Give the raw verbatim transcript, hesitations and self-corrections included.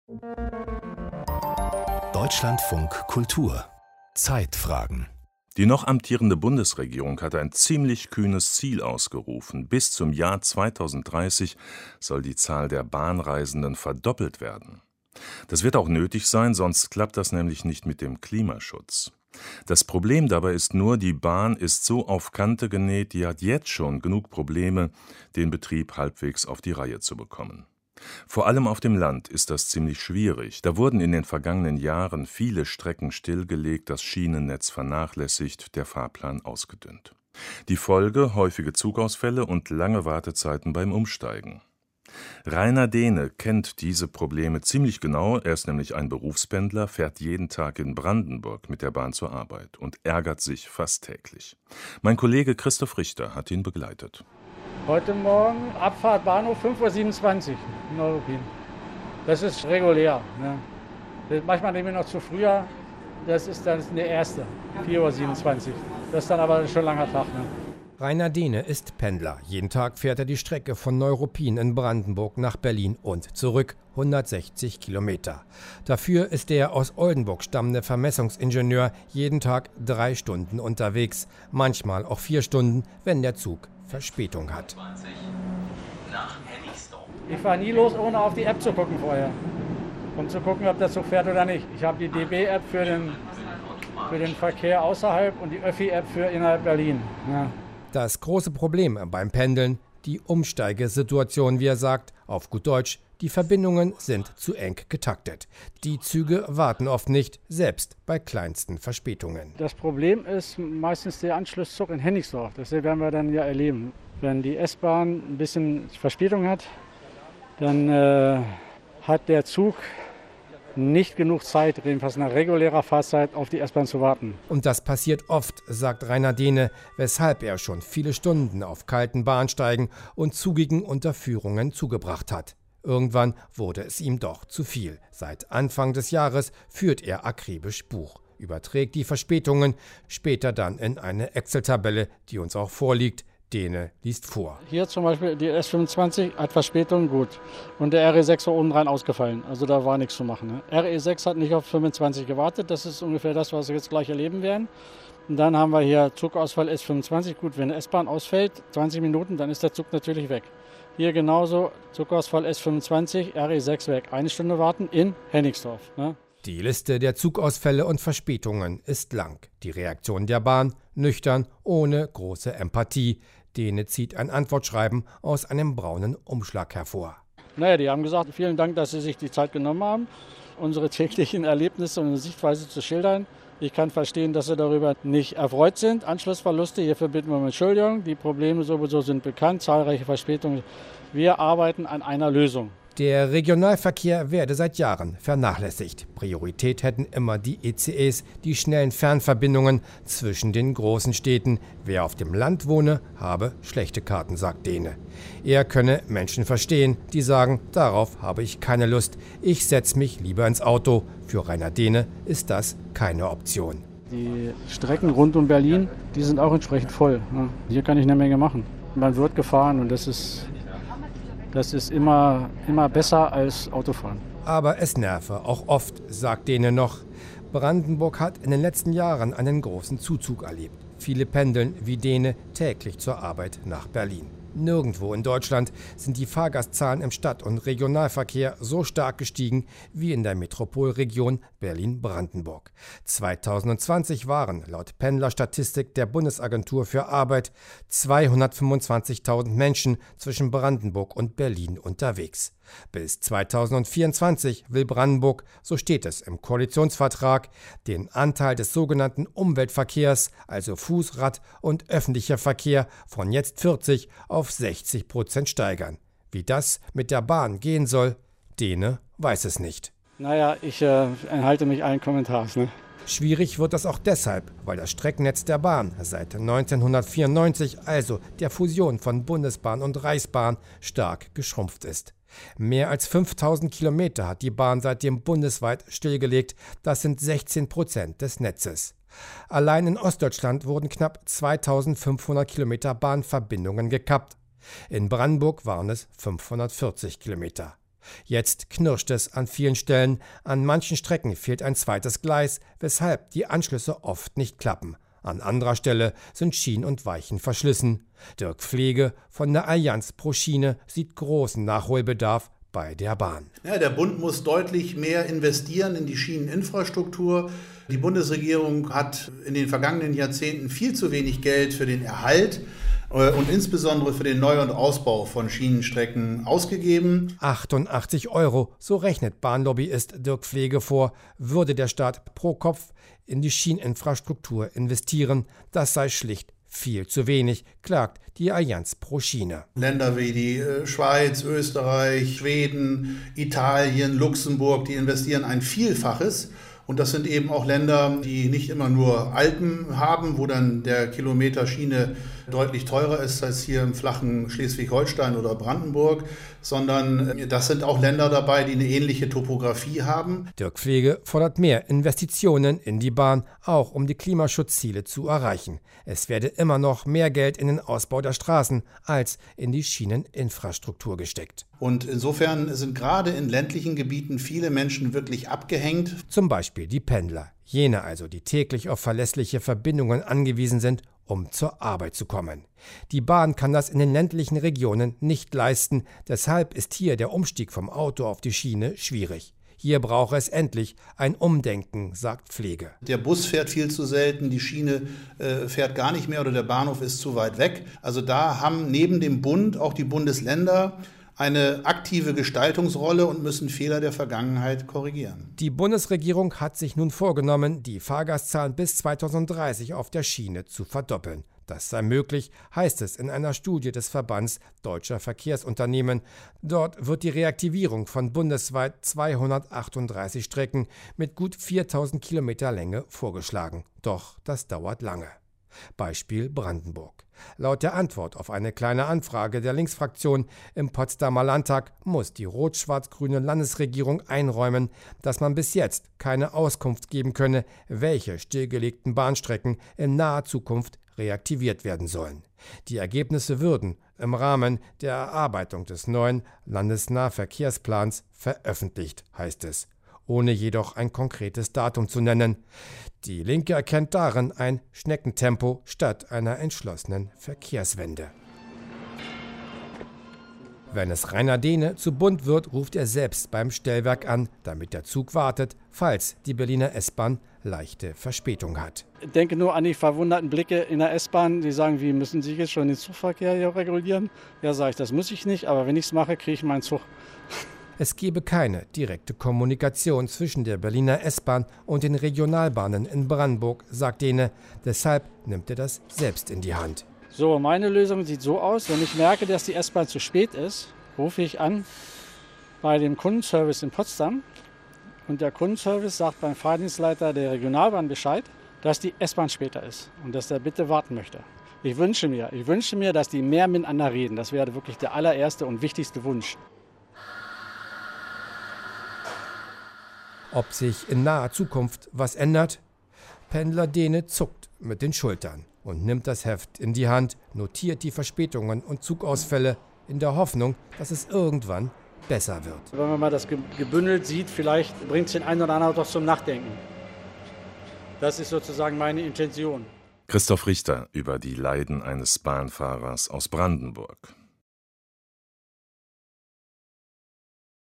Deutschlandfunk Kultur Zeitfragen. Die noch amtierende Bundesregierung hat ein ziemlich kühnes Ziel ausgerufen. Bis zum Jahr zweitausenddreißig soll die Zahl der Bahnreisenden verdoppelt werden. Das wird auch nötig sein, sonst klappt das nämlich nicht mit dem Klimaschutz. Das Problem dabei ist nur, die Bahn ist so auf Kante genäht, die hat jetzt schon genug Probleme, den Betrieb halbwegs auf die Reihe zu bekommen. Vor allem auf dem Land ist das ziemlich schwierig. Da wurden in den vergangenen Jahren viele Strecken stillgelegt, das Schienennetz vernachlässigt, der Fahrplan ausgedünnt. Die Folge: häufige Zugausfälle und lange Wartezeiten beim Umsteigen. Rainer Dehne kennt diese Probleme ziemlich genau. Er ist nämlich ein Berufspendler, fährt jeden Tag in Brandenburg mit der Bahn zur Arbeit und ärgert sich fast täglich. Mein Kollege Christoph Richter hat ihn begleitet. Heute Morgen Abfahrt Bahnhof fünf Uhr siebenundzwanzig in Neuruppin. Das ist regulär. Ne? Manchmal nehmen wir noch zu früher. Das ist dann der erste, vier Uhr siebenundzwanzig. Das ist dann aber schon ein langer Tag. Ne? Rainer Dehne ist Pendler. Jeden Tag fährt er die Strecke von Neuruppin in Brandenburg nach Berlin und zurück, hundertsechzig Kilometer. Dafür ist der aus Oldenburg stammende Vermessungsingenieur jeden Tag drei Stunden unterwegs, manchmal auch vier Stunden, wenn der Zug Verspätung hat. Ich fahre nie los, ohne auf die App zu gucken vorher, um zu gucken, ob der Zug fährt oder nicht. Ich habe die D B-App für den, für den Verkehr außerhalb und die Öffi-App für innerhalb Berlin. Ja. Das große Problem beim Pendeln, die Umsteigesituation, wie er sagt, auf gut Deutsch, die Verbindungen sind zu eng getaktet. Die Züge warten oft nicht, selbst bei kleinsten Verspätungen. Das Problem ist meistens der Anschlusszug in Hennigsdorf. Das werden wir dann ja erleben. Wenn die S-Bahn ein bisschen Verspätung hat, dann äh, hat der Zug nicht genug Zeit, jedenfalls nach regulärer Fahrzeit, auf die S-Bahn zu warten. Und das passiert oft, sagt Rainer Dehne, weshalb er schon viele Stunden auf kalten Bahnsteigen und zugigen Unterführungen zugebracht hat. Irgendwann wurde es ihm doch zu viel. Seit Anfang des Jahres führt er akribisch Buch, überträgt die Verspätungen, später dann in eine Excel-Tabelle, die uns auch vorliegt. Dehne liest vor. Hier zum Beispiel die S fünfundzwanzig hat Verspätung, gut. Und der R E sechs war oben dran ausgefallen, also da war nichts zu machen. Ne? R E sechs hat nicht auf fünfundzwanzig gewartet, das ist ungefähr das, was wir jetzt gleich erleben werden. Und dann haben wir hier Zugausfall S fünfundzwanzig, gut, wenn eine S-Bahn ausfällt, zwanzig Minuten, dann ist der Zug natürlich weg. Hier genauso, Zugausfall S fünfundzwanzig, R E sechs weg, eine Stunde warten in Hennigsdorf. Ne? Die Liste der Zugausfälle und Verspätungen ist lang. Die Reaktion der Bahn nüchtern, ohne große Empathie. Dehne zieht ein Antwortschreiben aus einem braunen Umschlag hervor. Naja, die haben gesagt, vielen Dank, dass Sie sich die Zeit genommen haben, unsere täglichen Erlebnisse und Sichtweise zu schildern. Ich kann verstehen, dass Sie darüber nicht erfreut sind. Anschlussverluste, hierfür bitten wir um Entschuldigung. Die Probleme sowieso sind bekannt, zahlreiche Verspätungen. Wir arbeiten an einer Lösung. Der Regionalverkehr werde seit Jahren vernachlässigt. Priorität hätten immer die E C Es, die schnellen Fernverbindungen zwischen den großen Städten. Wer auf dem Land wohne, habe schlechte Karten, sagt Dehne. Er könne Menschen verstehen, die sagen, darauf habe ich keine Lust. Ich setze mich lieber ins Auto. Für Rainer Dehne ist das keine Option. Die Strecken rund um Berlin, die sind auch entsprechend voll. Hier kann ich eine Menge machen. Man wird gefahren und das ist... Das ist immer, immer besser als Autofahren. Aber es nerve auch oft, sagt Dehne noch. Brandenburg hat in den letzten Jahren einen großen Zuzug erlebt. Viele pendeln wie Dehne täglich zur Arbeit nach Berlin. Nirgendwo in Deutschland sind die Fahrgastzahlen im Stadt- und Regionalverkehr so stark gestiegen wie in der Metropolregion Berlin-Brandenburg. zweitausendzwanzig waren laut Pendlerstatistik der Bundesagentur für Arbeit zweihundertfünfundzwanzigtausend Menschen zwischen Brandenburg und Berlin unterwegs. Bis zweitausendvierundzwanzig will Brandenburg, so steht es im Koalitionsvertrag, den Anteil des sogenannten Umweltverkehrs, also Fuß-, Rad- und öffentlicher Verkehr, von jetzt vierzig auf sechzig Prozent steigern. Wie das mit der Bahn gehen soll, Dehne weiß es nicht. Naja, ich äh, enthalte mich allen Kommentars. Ne? Schwierig wird das auch deshalb, weil das Streckennetz der Bahn seit neunzehnhundertvierundneunzig, also der Fusion von Bundesbahn und Reichsbahn, stark geschrumpft ist. Mehr als fünftausend Kilometer hat die Bahn seitdem bundesweit stillgelegt. Das sind sechzehn Prozent des Netzes. Allein in Ostdeutschland wurden knapp zweitausendfünfhundert Kilometer Bahnverbindungen gekappt. In Brandenburg waren es fünfhundertvierzig Kilometer. Jetzt knirscht es an vielen Stellen, an manchen Strecken fehlt ein zweites Gleis, weshalb die Anschlüsse oft nicht klappen. An anderer Stelle sind Schienen und Weichen verschlissen. Dirk Pflege von der Allianz pro Schiene sieht großen Nachholbedarf bei der Bahn. Ja, der Bund muss deutlich mehr investieren in die Schieneninfrastruktur. Die Bundesregierung hat in den vergangenen Jahrzehnten viel zu wenig Geld für den Erhalt und insbesondere für den Neu- und Ausbau von Schienenstrecken ausgegeben. achtundachtzig Euro, so rechnet Bahnlobbyist Dirk Pflege vor, würde der Staat pro Kopf in die Schieneninfrastruktur investieren. Das sei schlicht viel zu wenig, klagt die Allianz pro Schiene. Länder wie die Schweiz, Österreich, Schweden, Italien, Luxemburg, die investieren ein Vielfaches. Und das sind eben auch Länder, die nicht immer nur Alpen haben, wo dann der Kilometer Schiene deutlich teurer ist als hier im flachen Schleswig-Holstein oder Brandenburg, sondern das sind auch Länder dabei, die eine ähnliche Topografie haben. Dirk Pflege fordert mehr Investitionen in die Bahn, auch um die Klimaschutzziele zu erreichen. Es werde immer noch mehr Geld in den Ausbau der Straßen als in die Schieneninfrastruktur gesteckt. Und insofern sind gerade in ländlichen Gebieten viele Menschen wirklich abgehängt. Zum Beispiel die Pendler, jene also, die täglich auf verlässliche Verbindungen angewiesen sind, um zur Arbeit zu kommen. Die Bahn kann das in den ländlichen Regionen nicht leisten, deshalb ist hier der Umstieg vom Auto auf die Schiene schwierig. Hier brauche es endlich ein Umdenken, sagt Pflege. Der Bus fährt viel zu selten, die Schiene äh, fährt gar nicht mehr oder der Bahnhof ist zu weit weg. Also da haben neben dem Bund auch die Bundesländer eine aktive Gestaltungsrolle und müssen Fehler der Vergangenheit korrigieren. Die Bundesregierung hat sich nun vorgenommen, die Fahrgastzahlen bis zweitausenddreißig auf der Schiene zu verdoppeln. Das sei möglich, heißt es in einer Studie des Verbands Deutscher Verkehrsunternehmen. Dort wird die Reaktivierung von bundesweit zweihundertachtunddreißig Strecken mit gut viertausend Kilometer Länge vorgeschlagen. Doch das dauert lange. Beispiel Brandenburg. Laut der Antwort auf eine kleine Anfrage der Linksfraktion im Potsdamer Landtag muss die rot-schwarz-grüne Landesregierung einräumen, dass man bis jetzt keine Auskunft geben könne, welche stillgelegten Bahnstrecken in naher Zukunft reaktiviert werden sollen. Die Ergebnisse würden im Rahmen der Erarbeitung des neuen Landesnahverkehrsplans veröffentlicht, heißt es, ohne jedoch ein konkretes Datum zu nennen. Die Linke erkennt darin ein Schneckentempo statt einer entschlossenen Verkehrswende. Wenn es Rainer Dehne zu bunt wird, ruft er selbst beim Stellwerk an, damit der Zug wartet, falls die Berliner S-Bahn leichte Verspätung hat. Ich denke nur an die verwunderten Blicke in der S-Bahn, die sagen, wie müssen Sie jetzt schon den Zugverkehr hier regulieren? Ja, sage ich, das muss ich nicht, aber wenn ich es mache, kriege ich meinen Zug. Es gebe keine direkte Kommunikation zwischen der Berliner S-Bahn und den Regionalbahnen in Brandenburg, sagt Dehne. Deshalb nimmt er das selbst in die Hand. So, meine Lösung sieht so aus, wenn ich merke, dass die S-Bahn zu spät ist, rufe ich an bei dem Kundenservice in Potsdam. Und der Kundenservice sagt beim Fahrdienstleiter der Regionalbahn Bescheid, dass die S-Bahn später ist und dass er bitte warten möchte. Ich wünsche mir, ich wünsche mir, dass die mehr miteinander reden. Das wäre wirklich der allererste und wichtigste Wunsch. Ob sich in naher Zukunft was ändert? Pendler Dehne zuckt mit den Schultern und nimmt das Heft in die Hand, notiert die Verspätungen und Zugausfälle in der Hoffnung, dass es irgendwann besser wird. Wenn man mal das gebündelt sieht, vielleicht bringt es den einen oder anderen doch zum Nachdenken. Das ist sozusagen meine Intention. Christoph Richter über die Leiden eines Bahnfahrers aus Brandenburg.